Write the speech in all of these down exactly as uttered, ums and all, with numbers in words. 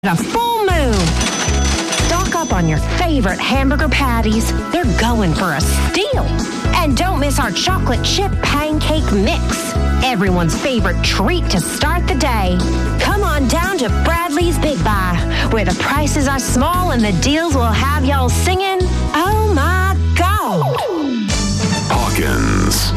A full moon. Stock up on your favorite hamburger patties. They're going for a steal. And don't miss our chocolate chip pancake mix. Everyone's favorite treat to start the day. Come on down to Bradley's Big Buy, where the prices are small and the deals will have y'all singing, oh my God. Hawkins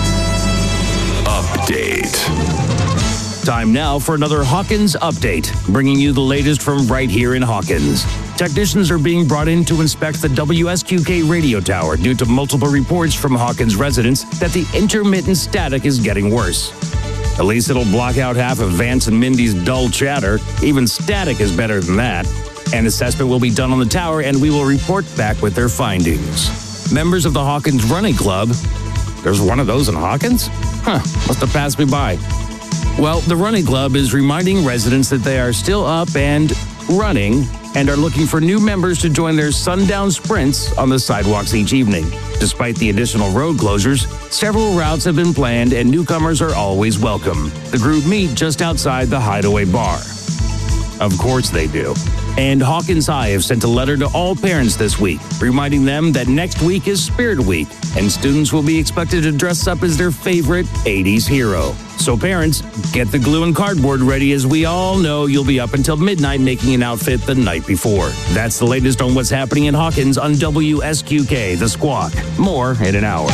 Update. Time now for another Hawkins Update, bringing you the latest from right here in Hawkins. Technicians are being brought in to inspect the W S Q K radio tower due to multiple reports from Hawkins residents that the intermittent static is getting worse. At least it'll block out half of Vance and Mindy's dull chatter. Even static is better than that. An assessment will be done on the tower, and we will report back with their findings. Members of the Hawkins Running Club. There's one of those in Hawkins? Huh, must have passed me by. Well, the Running Club is reminding residents that they are still up and running and are looking for new members to join their sundown sprints on the sidewalks each evening. Despite the additional road closures, several routes have been planned and newcomers are always welcome. The group meet just outside the Hideaway Bar. Of course they do. And Hawkins High have sent a letter to all parents this week, reminding them that next week is Spirit Week, and students will be expected to dress up as their favorite eighties hero. So parents, get the glue and cardboard ready, as we all know you'll be up until midnight making an outfit the night before. That's the latest on what's happening in Hawkins on W S Q K, The Squawk. More in an hour.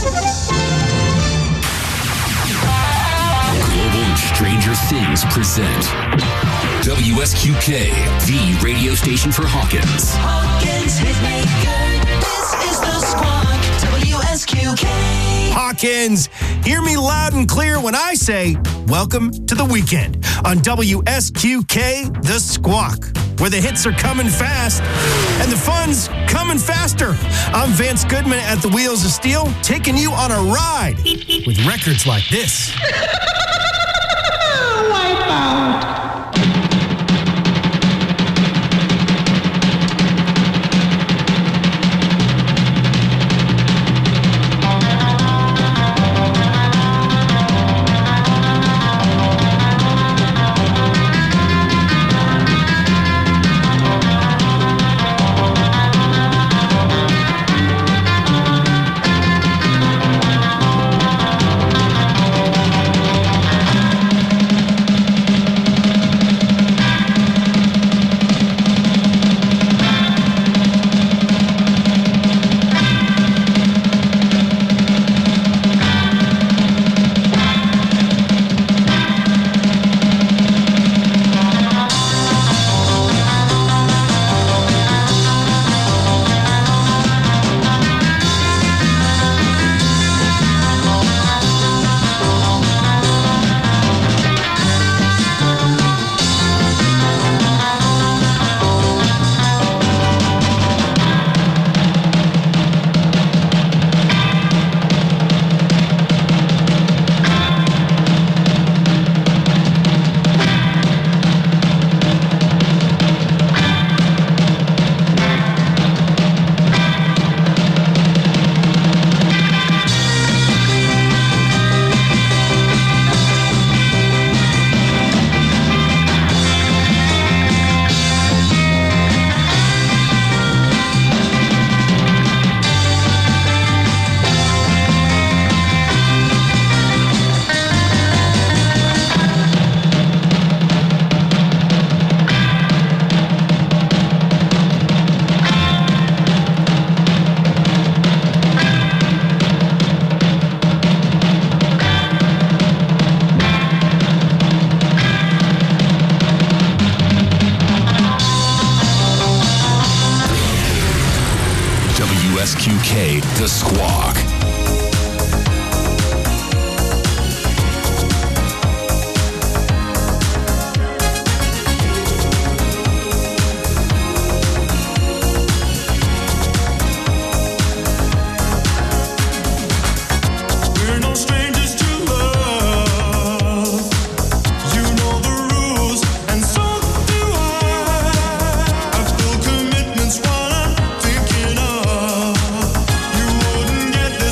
Global and Stranger Things present W S Q K, the radio station for Hawkins. Hawkins Hitmaker, this is The Squawk, W S Q K. Hawkins, hear me loud and clear when I say, welcome to the weekend on W S Q K, The Squawk, where the hits are coming fast and the fun's coming faster. I'm Vance Goodman at the Wheels of Steel, taking you on a ride with records like this. Wipeout. W S Q K, The Squawk. Get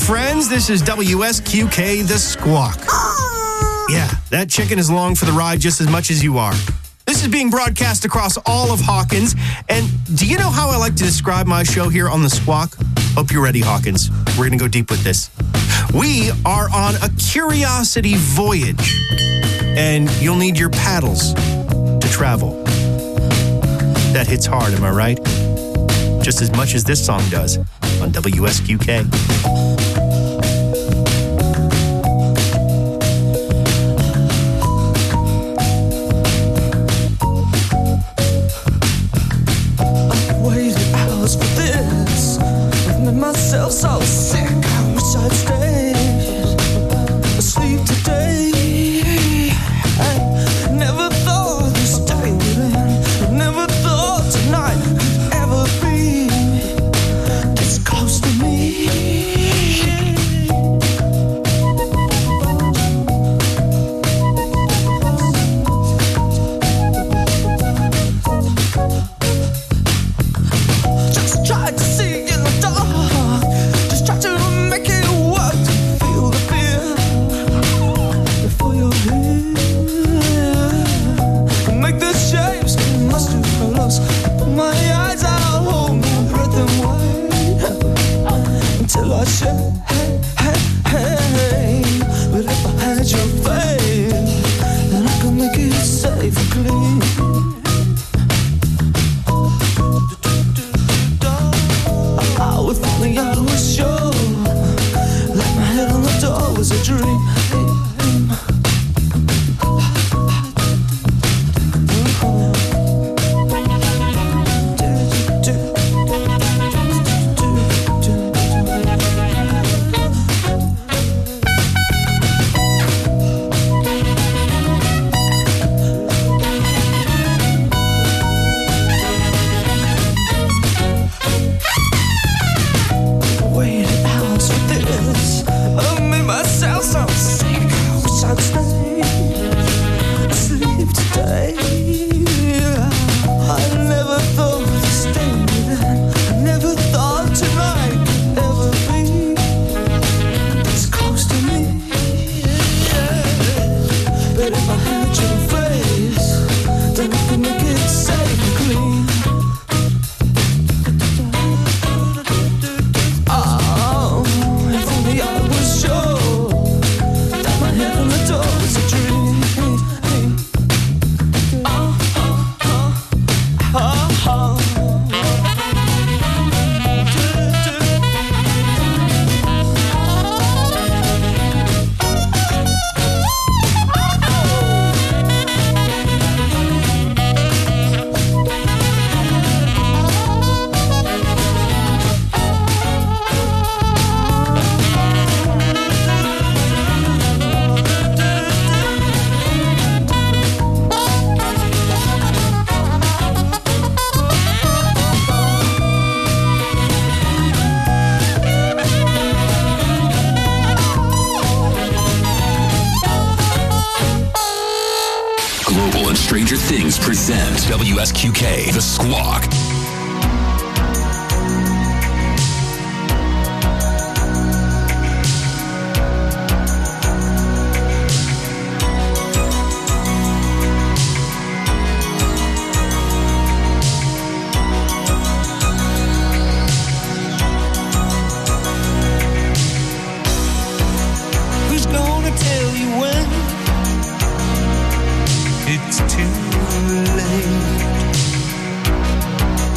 friends. This is W S Q K, The Squawk. Yeah, that chicken is along for the ride just as much as you are. This is being broadcast across all of Hawkins. And do you know how I like to describe my show here on The Squawk? Hope you're ready, Hawkins. We're going to go deep with this. We are on a curiosity voyage, and you'll need your paddles to travel. That hits hard, am I right? Just as much as this song does on W S Q K. So sick, I wish I'd stay asleep today. I never thought this day would end. Never thought tonight could ever be this close to me. Just tried to see in the dark. Till I say, hey, hey, hey. But if I had your faith, then I could make it safe and clean. Oh, if only I was sure, like my head on the door was a dream. Stranger Things present W S Q K, The Squawk. Who's gonna tell you when it's too late?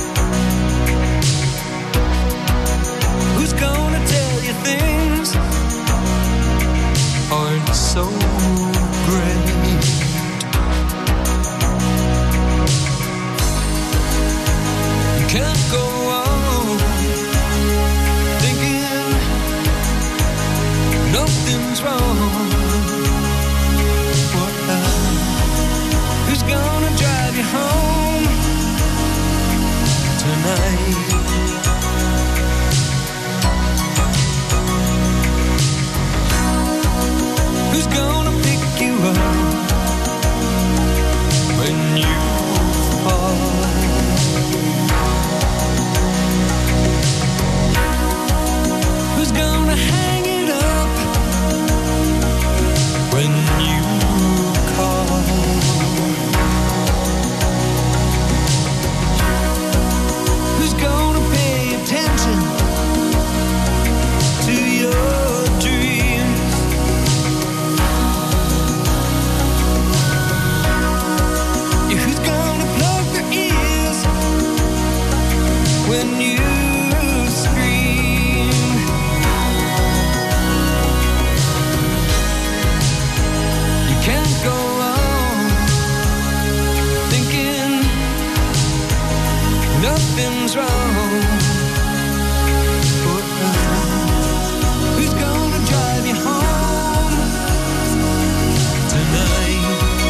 Nothing's wrong. Who's gonna drive you home tonight?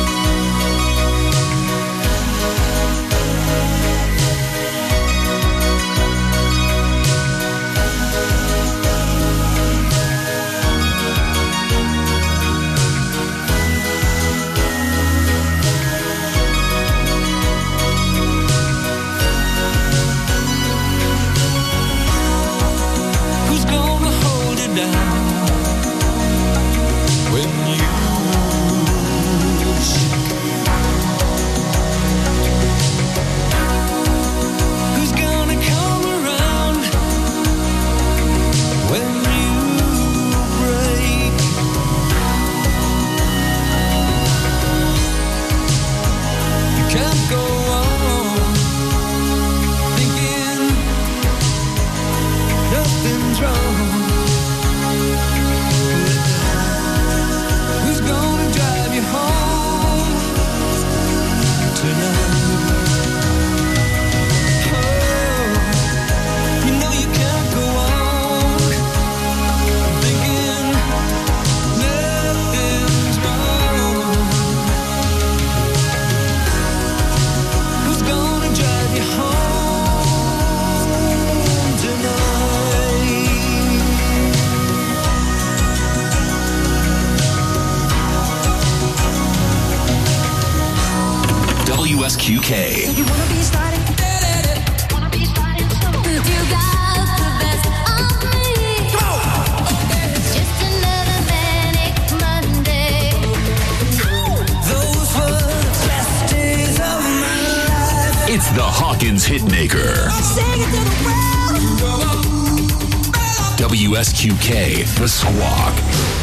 W S Q K. So you wanna be starting? Wanna be starting soon? You got the best of me. Go! It's just another manic Monday. Those were the best days of my life. It's the Hawkins Hitmaker. I'll sing it to the world. W S Q K, The Squawk.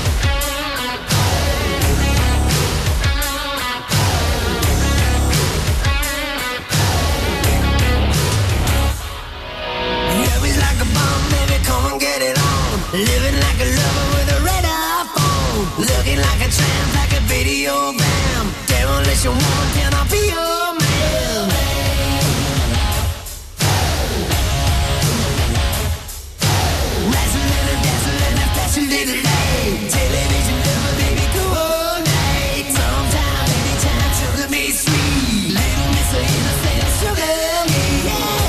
Living like a lover with a radar phone. Looking like a tramp, like a video bam. Demolition one, can I be your man? Razzle and a dazzle and a flash a little light. Television lover, baby, coordinate. Sometime, anytime, sugar me sweet. Little miss of innocent, sugar me, yeah.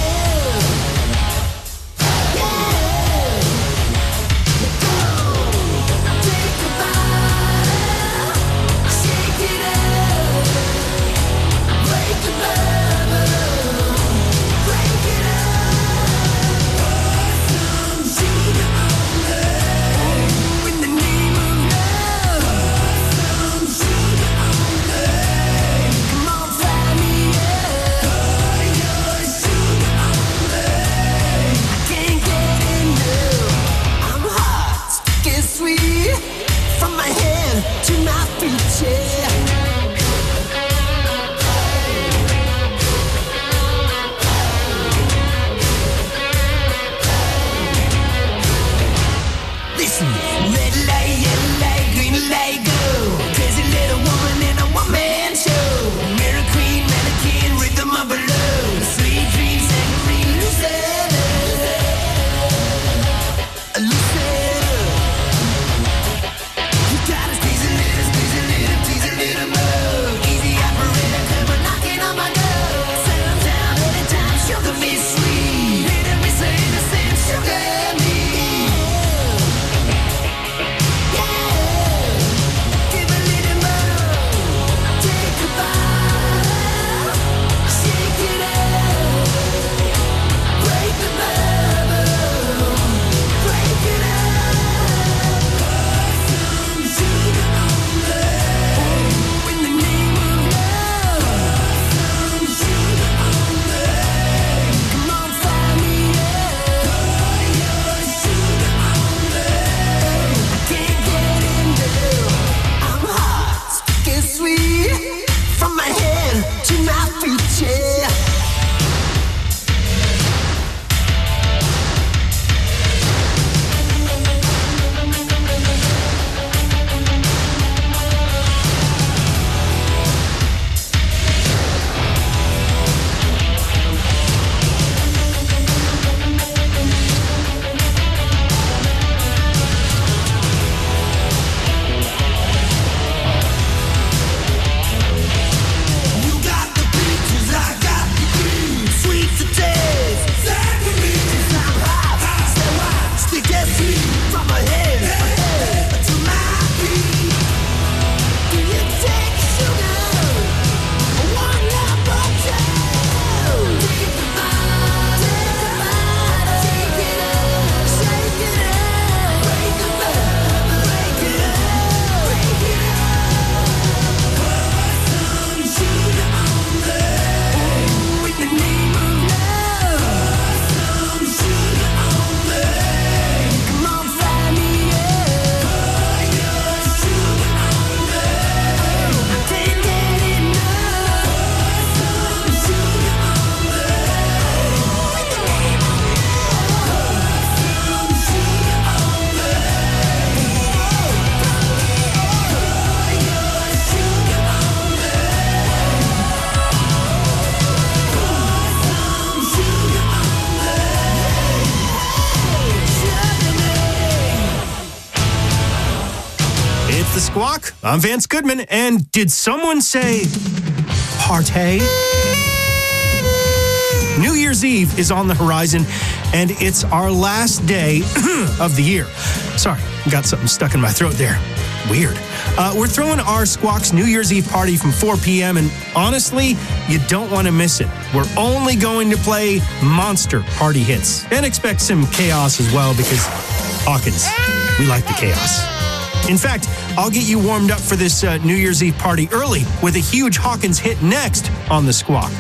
I'm Vance Goodman, and did someone say partay? New Year's Eve is on the horizon, and it's our last day of the year. Sorry, got something stuck in my throat there. Weird. Uh, we're throwing our Squawks New Year's Eve party from four p.m., and honestly, you don't want to miss it. We're only going to play monster party hits, and expect some chaos as well, because Hawkins, we like the chaos. In fact, I'll get you warmed up for this uh, New Year's Eve party early with a huge Hawkins hit next on The Squawk.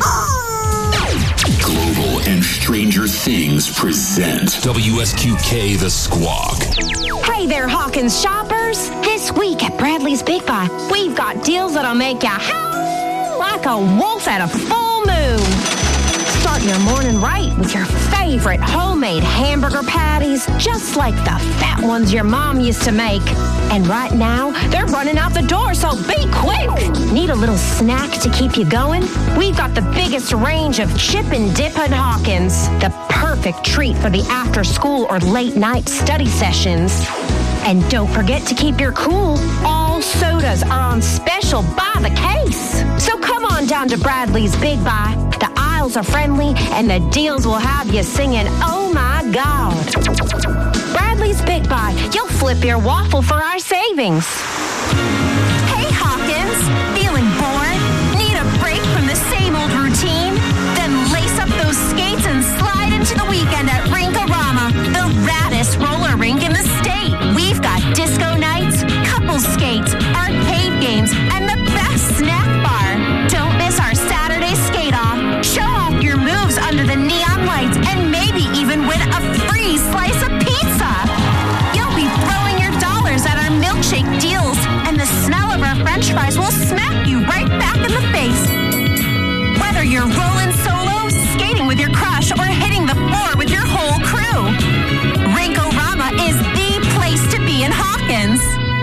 Global and Stranger Things present W S Q K The Squawk. Hey there, Hawkins shoppers. This week at Bradley's Big Buy, we've got deals that'll make you howl like a wolf at a full moon. Start your morning right with your favorite homemade hamburger patties, just like the fat ones your mom used to make. And right now, they're running out the door, so be quick. Need a little snack to keep you going? We've got the biggest range of chip and dip at Hawkins, the perfect treat for the after school or late night study sessions. And don't forget to keep your cool. All sodas are on special by the case. So come on down to Bradley's Big Buy. The aisles are friendly, and the deals will have you singing, oh my God. Bradley's Big Buy. You'll flip your waffle for our savings. Hey, Hawkins. Feeling bored? Need a break from the same old routine? Then lace up those skates and slide into the weekend at Rink-A-Rama, the raddest roller rink in the state. We've got disco nights, couple skates, arcade games, and the best snack bar. Don't miss our Saturday skate-off. Show off your moves under the neon lights and maybe even win a free slice of pizza. You'll be throwing your dollars at our milkshake deals, and the smell of our french fries will smack you right back in the face. Whether you're rolling solo, skating with your crush, or hitting the floor with your whole crew, Rink-A-Rama is the place to be in Hawkins.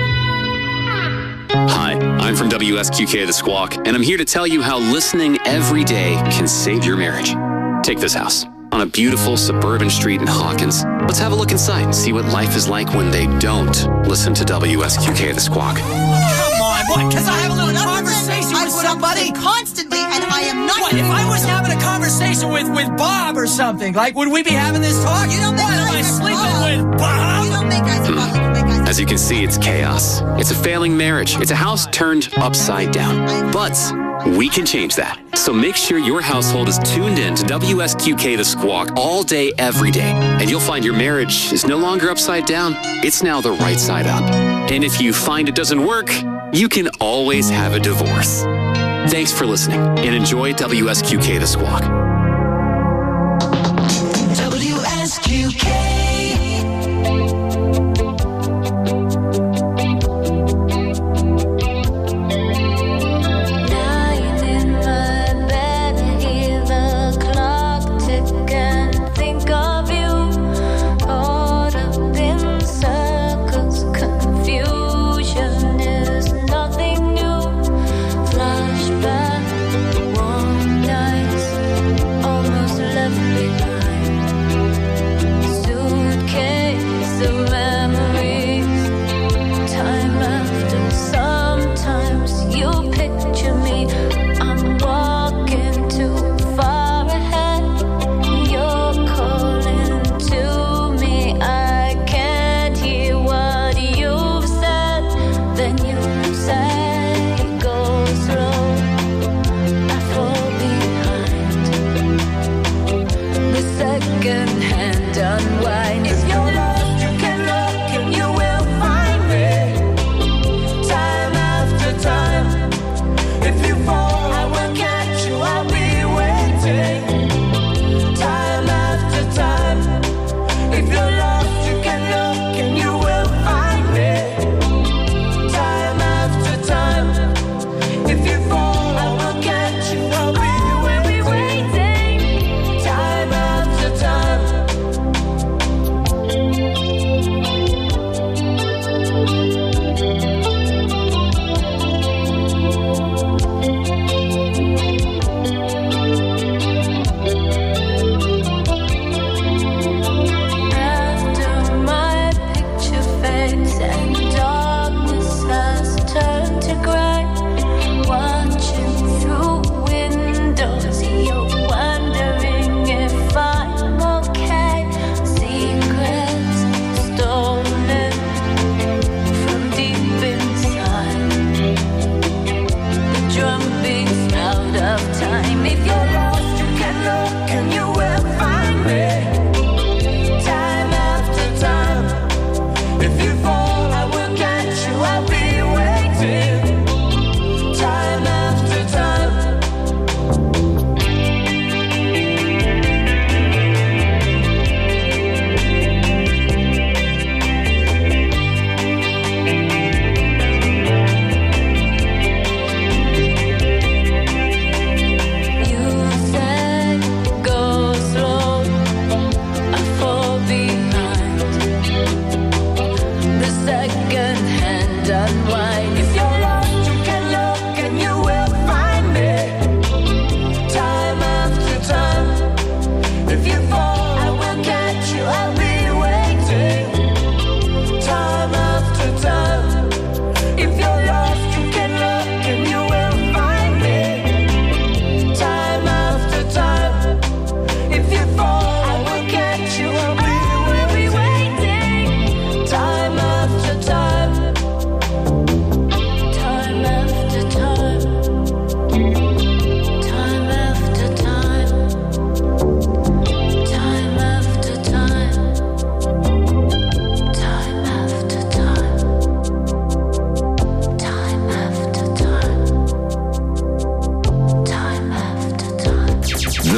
Hi, I'm from W S Q K The Squawk, and I'm here to tell you how listening every day can save your marriage. Take this house on a beautiful suburban street in Hawkins. Let's have a look inside and see what life is like when they don't listen to W S Q K The Squawk. Come on, what? Because I have a little conversation I with put up with somebody? it constantly, and I am not. What, if I was having a conversation with, with Bob or something, like, would we be having this talk? You don't make What, am I eyes at sleeping Bob. with Bob? You don't make eyes at Bob. You make eyes at As you can see, it's chaos. It's a failing marriage. It's a house turned upside down. But we can change that. So make sure your household is tuned in to W S Q K The Squawk all day, every day. And you'll find your marriage is no longer upside down. It's now the right side up. And if you find it doesn't work, you can always have a divorce. Thanks for listening, and enjoy W S Q K The Squawk. W S Q K. Lying in my bed, hear the clock tick and think of you. Caught up in circles, confusion is nothing new. Flashback, warm nights, almost left behind. Soon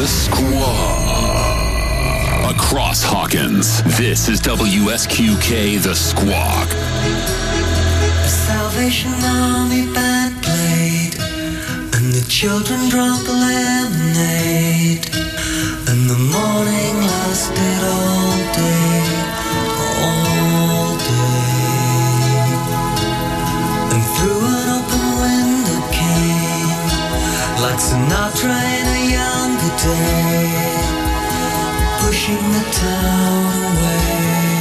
Squawk. Across Hawkins, this is W S Q K, The Squawk. The Salvation Army band played, and the children drank lemonade, and the morning lasted all day, all day. And through an open window came, like Sinatra in a younger day, pushing the town away.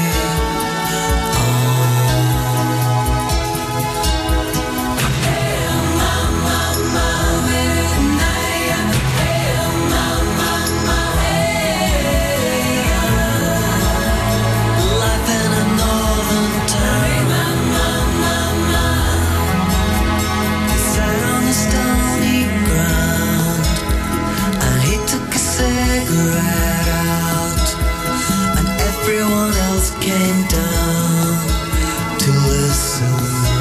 Cigarette out, and everyone else came down to listen.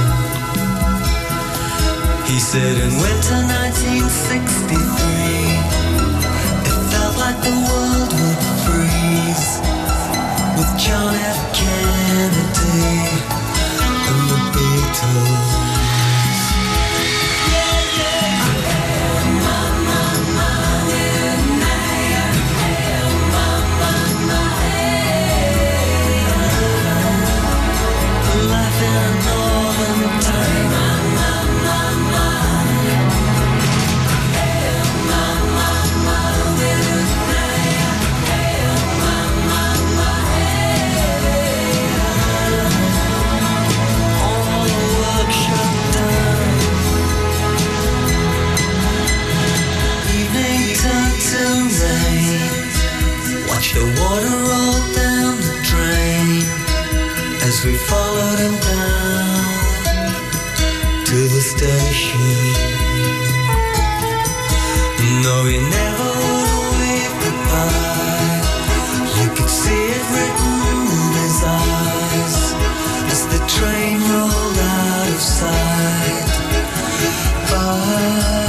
He said in winter nineteen sixty-three, it felt like the world would freeze, with John F. Kennedy and the Beatles. Watch the water roll down the drain as we followed him down to the station. No, he never would wave goodbye. You could see it written in his eyes as the train rolled out of sight. Bye.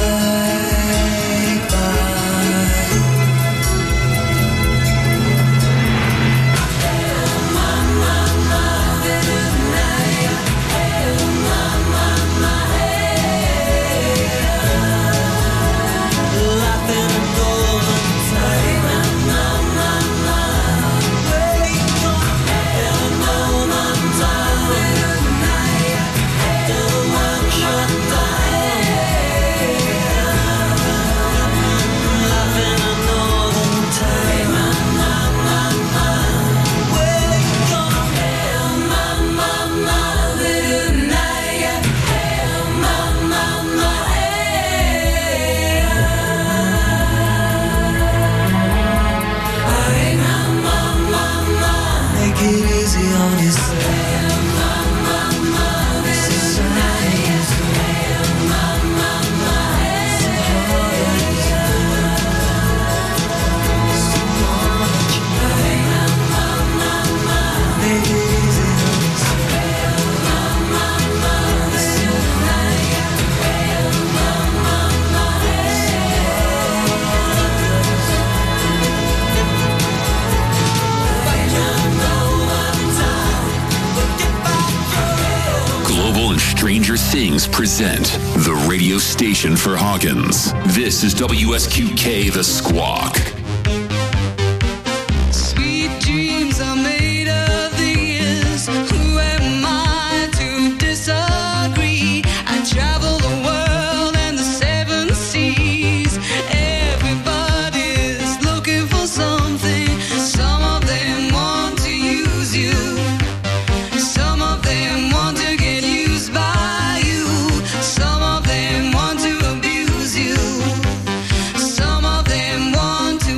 Stranger Things present the radio station for Hawkins. This is W S Q K, The Squawk. Sweet dreams are made of these. Who am I to disagree? I travel the world and the seven seas. Everybody's looking for something. Some of them want to use you. Some of them want to get used by you. Some of them want to abuse you. Some of them want to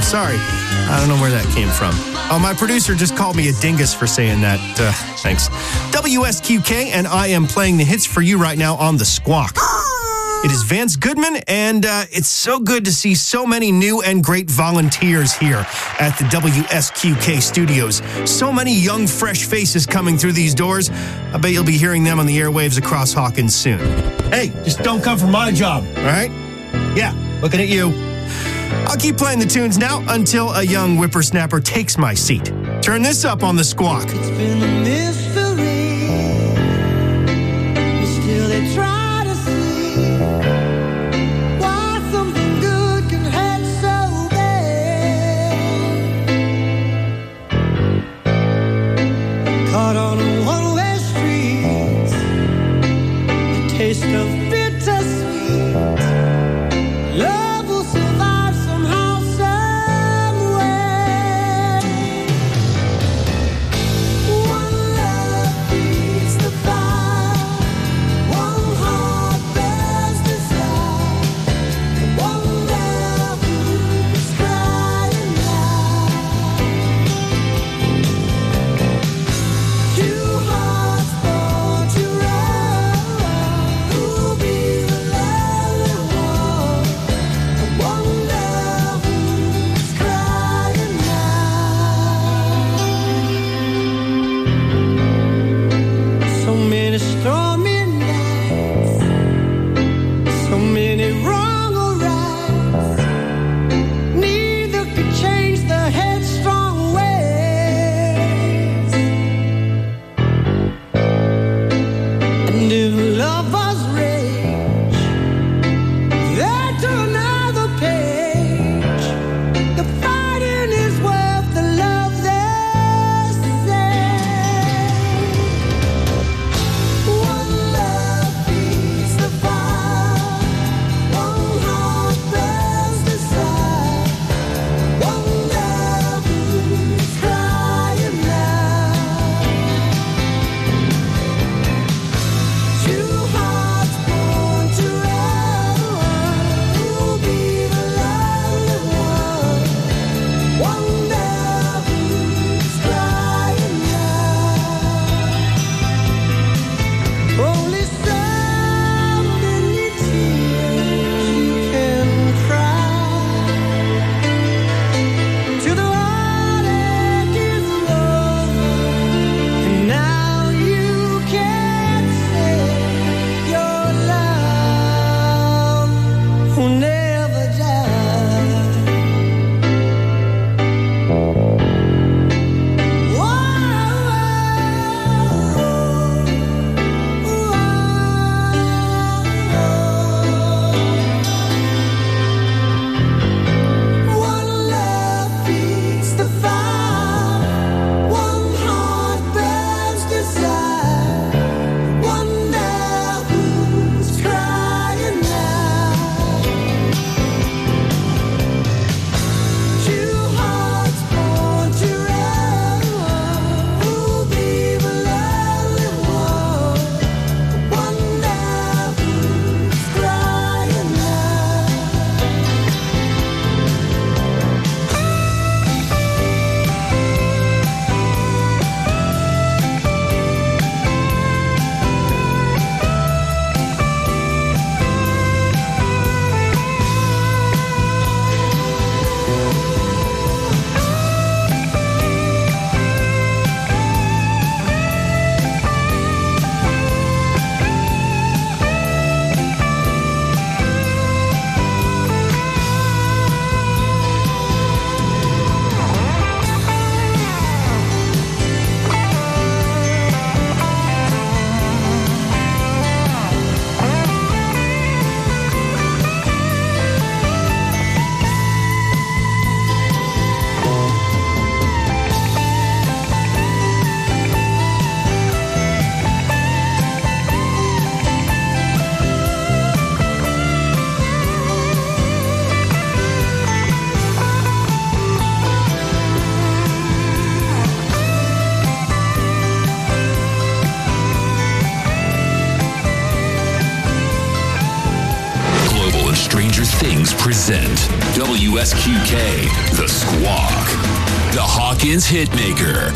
sorry. I don't know where that came from. Oh, my producer just called me a dingus for saying that. Uh, thanks. W S Q K, and I am playing the hits for you right now on The Squawk. It is Vance Goodman, and uh, it's so good to see so many new and great volunteers here at the W S Q K studios. So many young, fresh faces coming through these doors. I bet you'll be hearing them on the airwaves across Hawkins soon. Hey, just don't come for my job, all right? Yeah, looking at you. I'll keep playing the tunes now until a young whippersnapper takes my seat. Turn this up on The Squawk. It's been a mystery, but still they try to see why something good can hurt so bad. Caught on a one-way street, the taste of bittersweet. Love will survive somehow, some way. One love. Things present W S Q K, The Squawk, the Hawkins Hitmaker.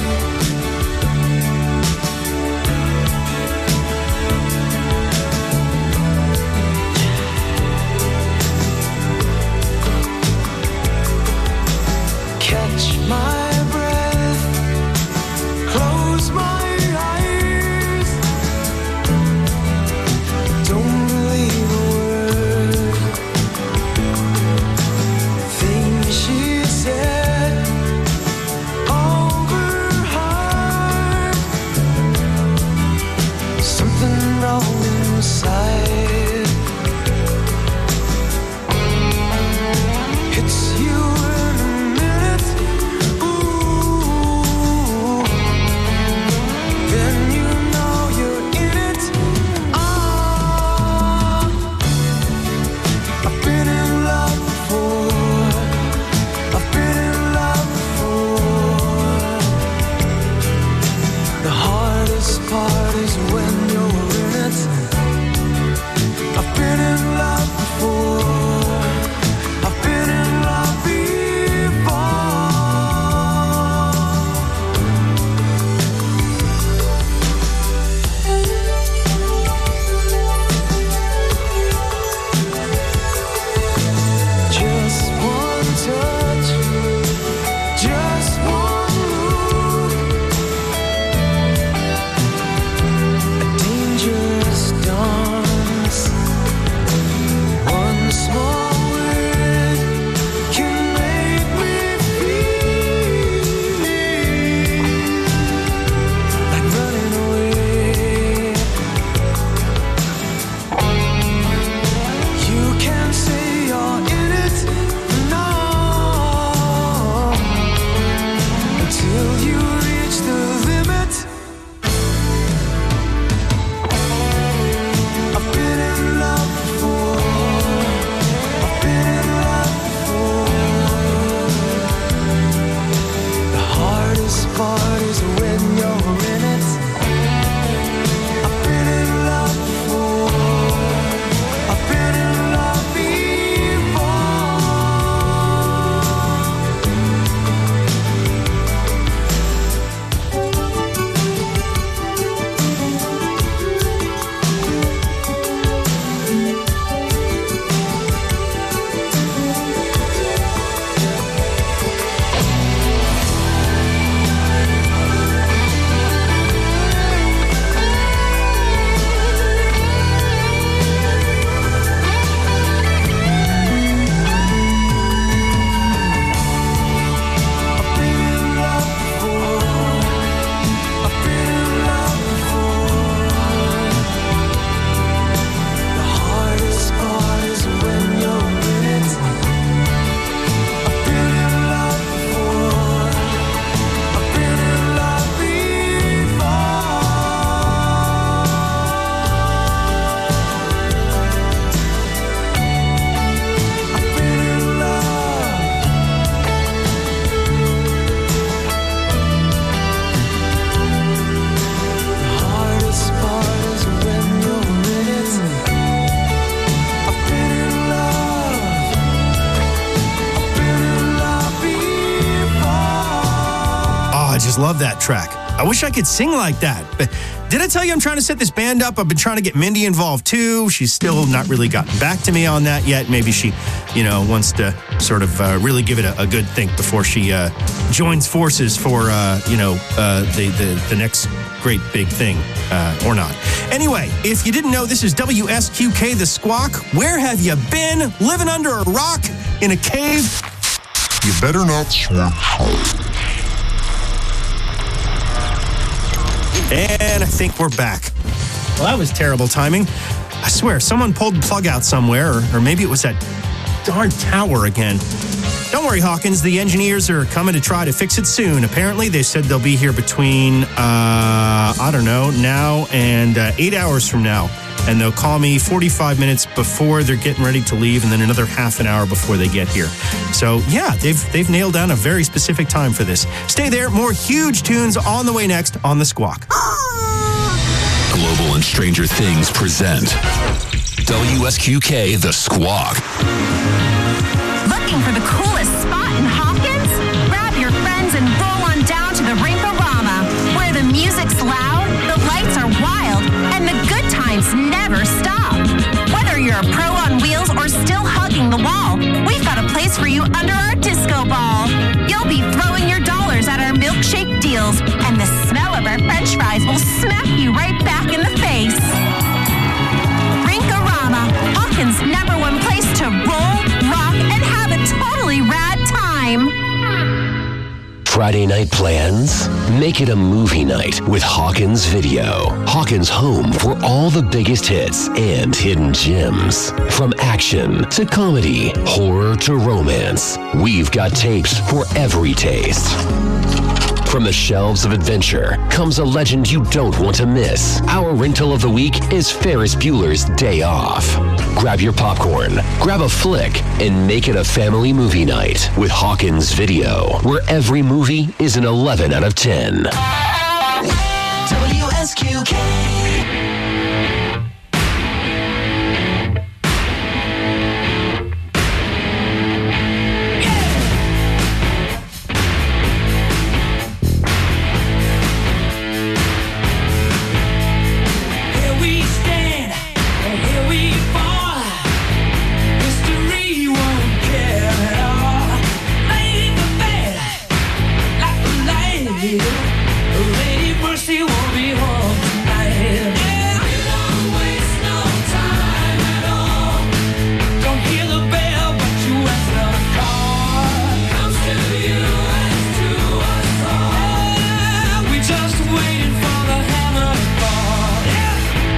Catch my breath, close my eyes. Don't believe a word. Things she said overheard. Something wrong inside. It's you. Love that track. I wish I could sing like that. But did I tell you I'm trying to set this band up? I've been trying to get Mindy involved too. She's still not really gotten back to me on that yet. Maybe she, you know, wants to sort of uh, really give it a, a good think before she uh, joins forces for, uh, you know, uh, the, the, the next great big thing, uh, or not. Anyway, if you didn't know, this is W S Q K, The Squawk. Where have you been? Living under a rock? In a cave? You better not swim. And I think we're back. Well, that was terrible timing. I swear, someone pulled the plug out somewhere, or, or maybe it was that darn tower again. Don't worry, Hawkins. The engineers are coming to try to fix it soon. Apparently, they said they'll be here between, uh, I don't know, now and uh, eight hours from now. And they'll call me forty-five minutes before they're getting ready to leave, and then another half an hour before they get here. So, yeah, they've they've nailed down a very specific time for this. Stay there. More huge tunes on the way next on The Squawk. Global and Stranger Things present W S Q K The Squawk. Looking for the coolest spot in Hawkins? Grab your friends and roll on down to the Rinkorama, where the music's loud, the lights are wild, and the good times never stop. Whether you're a pro on wheels or still hugging the wall, we've got a place for you under our disco ball. You'll be throwing your dollars at our milkshake deals, and the smell of our french fries will smack you right back in the face. Rinkorama, Hawkins' number one place to roll, rock, and have a totally rad time. Friday night plans? Make it a movie night with Hawkins Video. Hawkins' home for all the biggest hits and hidden gems. From action to comedy, horror to romance, we've got tapes for every taste. From the shelves of adventure comes a legend you don't want to miss. Our rental of the week is Ferris Bueller's Day Off. Grab your popcorn, grab a flick, and make it a family movie night with Hawkins Video, where every movie is an eleven out of ten. W S Q K. Lady Mercy won't be home tonight. Yeah, you don't waste no time at all. Don't hear the bell, but you answer the call. Comes to you and to us all. Yeah, we just waiting for the hammer to fall. Yeah.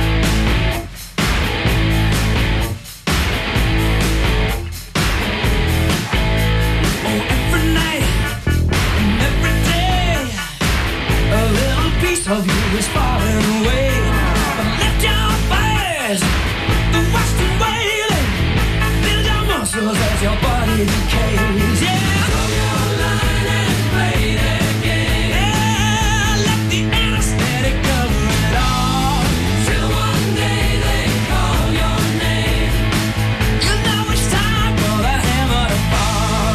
Oh, every night and every day, a little piece of you is falling away. But lift your fires, the western wailing, build your muscles as your body decays. Yeah, throw your line and play their game. Yeah, let the anesthetic cover it all. Till one day they call your name. You know it's time for the hammer to fall.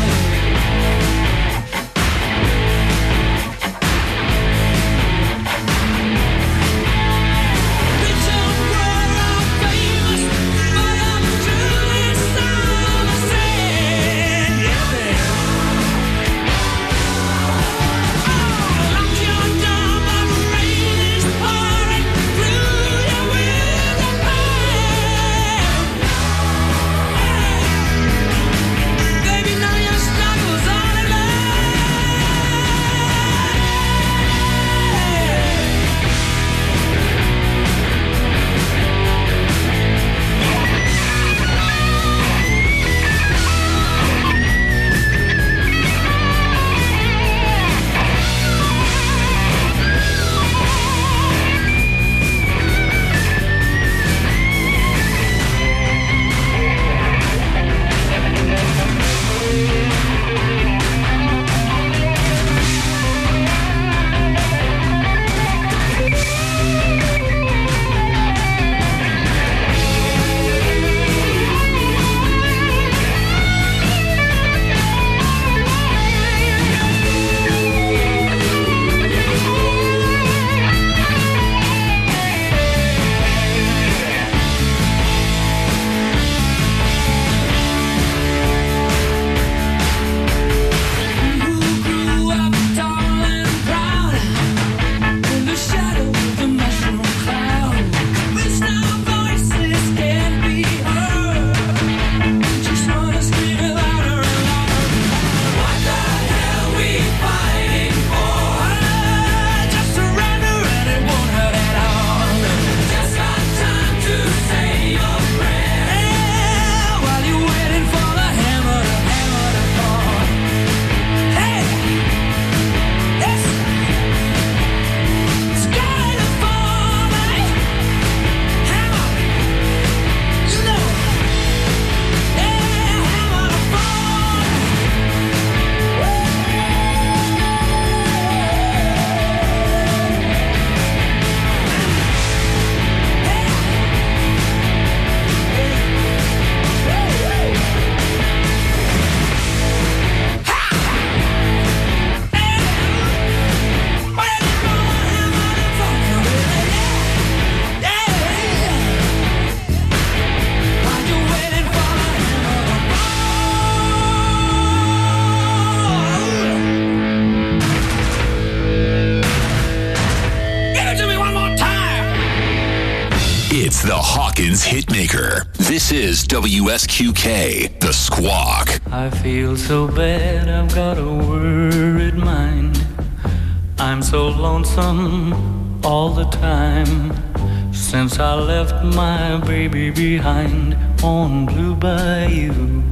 It's the Hawkins Hitmaker. This is W S Q K, The Squawk. I feel so bad, I've got a worried mind. I'm so lonesome all the time. Since I left my baby behind on Blue Bayou.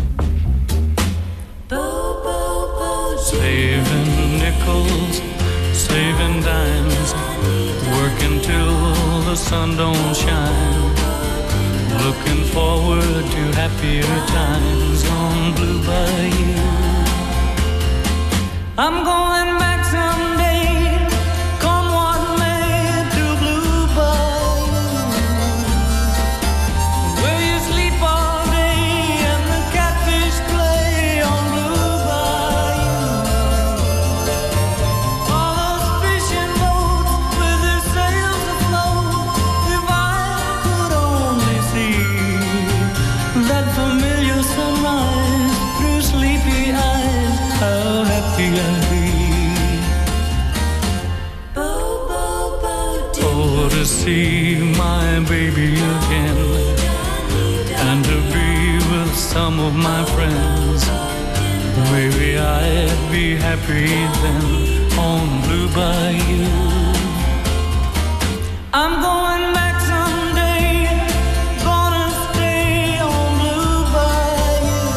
Saving nickels, saving dimes, working till the sun don't shine. Looking forward to happier times on Blue Bayou. I'm going back someday, come what may, to Blue Bayou, where you sleep all day and the catfish play on Blue Bayou. All those fishing boats with their sails afloat. If I could only see that familiar sunrise through sleepy eyes, how happy I'd be. Oh, to see my baby again, and to be with some of my friends. Maybe I'd be happy then on Blue Bayou. I'm going back someday, gonna stay on Blue Bayou,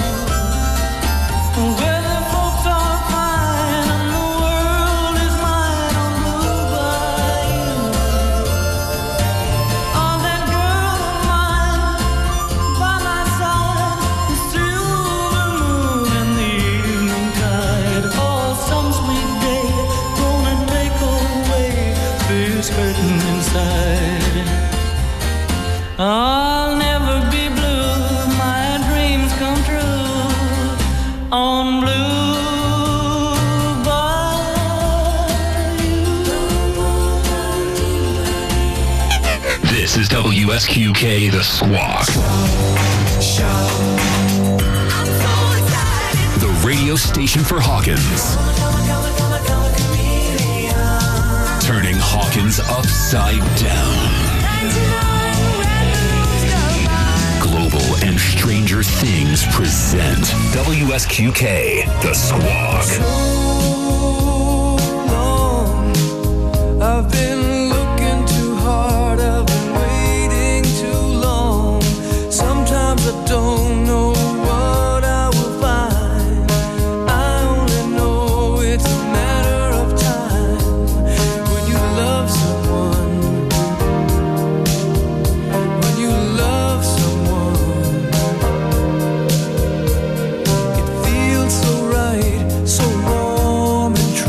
where the folks are fine and the world is mine on Blue Bayou. Oh, that girl of mine by my side, the silver moon and the evening tide. Oh, some sweet day gonna take away this hurting inside. I'll never be blue, my dreams come true on Blue Bayou. This is W S Q K, The Squawk. The radio station for Hawkins. Turning Hawkins upside down. Global and Stranger Things present W S Q K, The Squawk. I've been looking too hard, I've been waiting too long. Sometimes I don't know what I will find. I only know it's a matter of time. When you love someone, when you love someone, it feels so right, so warm and true.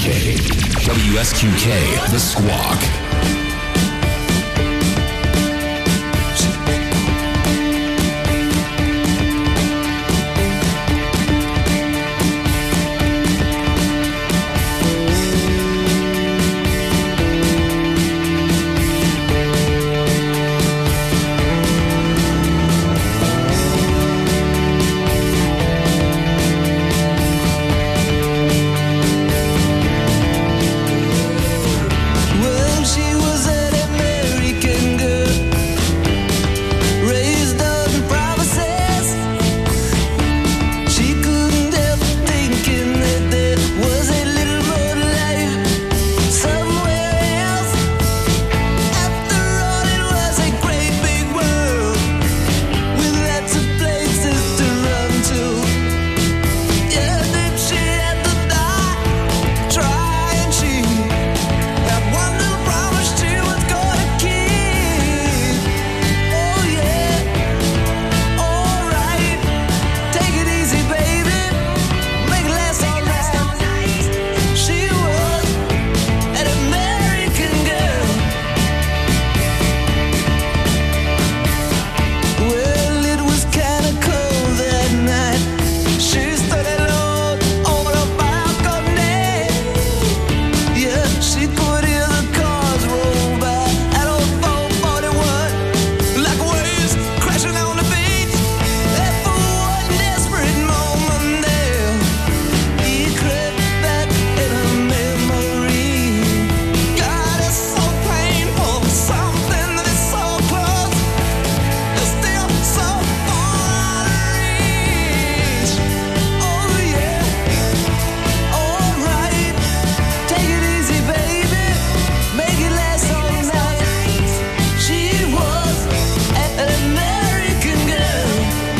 K. W S Q K, The Squawk. Well, she was an American girl, raised on promises. She couldn't help thinking that there was a little more life somewhere else. After all, it was a great big world with lots of places to run to. Yeah, then she had to die trying. She that one little promise she was gonna keep. Oh yeah, alright. Take it easy, baby. Make it last all night. She was an American girl. Well, it was kinda cold that night. She stood alone on a balcony. Yeah, she could hear the cars roll by at old four forty-one, like waves crashing on the beach. And for one desperate moment there, he crept back in her memory. God, it's so painful, something that is so close, is still so far out of reach. Oh yeah, alright. Take it easy, baby. Make it last all night. She was an American girl.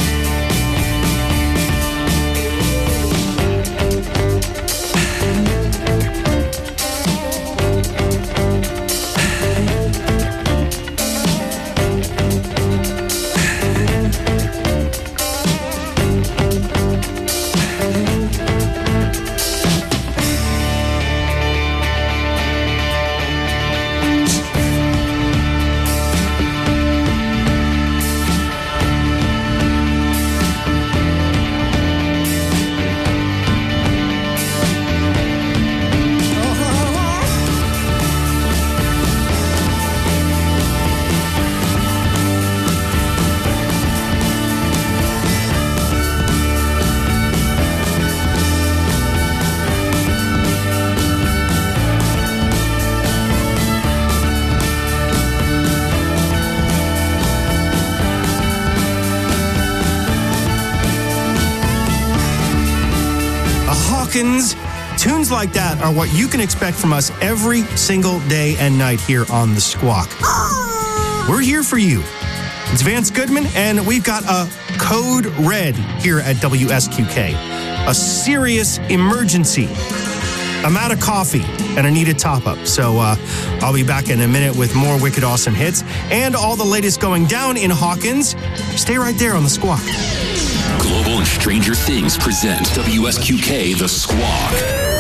A Hawkins. Tunes like that are what you can expect from us every single day and night here on The Squawk. We're here for you. It's Vance Goodman, and we've got a code red here at W S Q K. A serious emergency. I'm out of coffee, and I need a top-up. So uh, I'll be back in a minute with more wicked awesome hits and all the latest going down in Hawkins. Stay right there on The Squawk. Global and Stranger Things present W S Q K, The Squawk.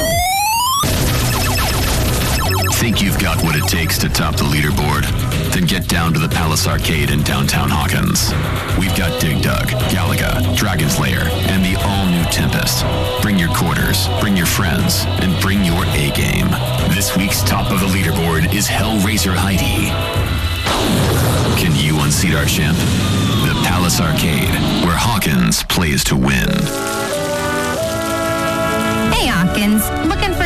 Think you've got what it takes to top the leaderboard? Then get down to the Palace Arcade in downtown Hawkins. We've got Dig Dug, Galaga, Dragon's Lair, and the all-new Tempest. Bring your quarters, bring your friends, and bring your A-game. This week's top of the leaderboard is Hellraiser Heidi. Can you unseat our champ? The Palace Arcade, where Hawkins plays to win. Hey, Hawkins. Looking for